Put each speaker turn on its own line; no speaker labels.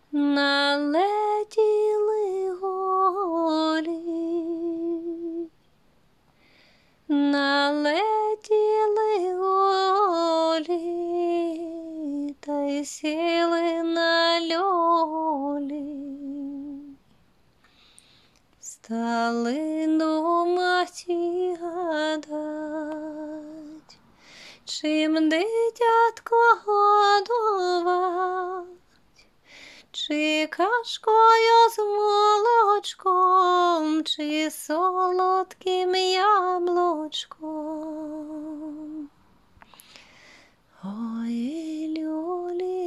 налетіли голі, налетіли голі, та й сіли на льолі. Стали думати гадать, чим дитятко годувать, чи кашкою з молочком, чи солодким яблучком. Ой, люлі,